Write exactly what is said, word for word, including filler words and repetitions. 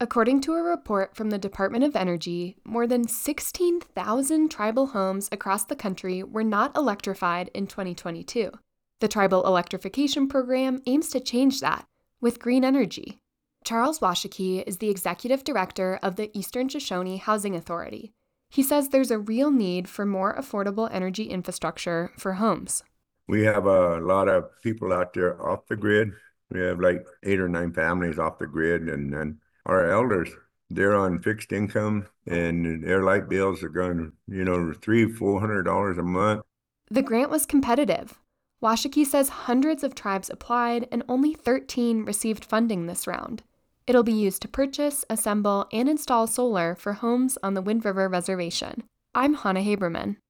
According to a report from the Department of Energy, more than sixteen thousand tribal homes across the country were not electrified in twenty twenty-two. The Tribal Electrification Program aims to change that with green energy. Charles Washakie is the executive director of the Eastern Shoshone Housing Authority. He says there's a real need for more affordable energy infrastructure for homes. We have a lot of people out there off the grid. We have like eight or nine families off the grid, and then our elders, they're on fixed income, and their light bills are going, you know, three, four hundred dollars a month. The grant was competitive. Washakie says hundreds of tribes applied, and only thirteen received funding this round. It'll be used to purchase, assemble, and install solar for homes on the Wind River Reservation. I'm Hannah Haberman.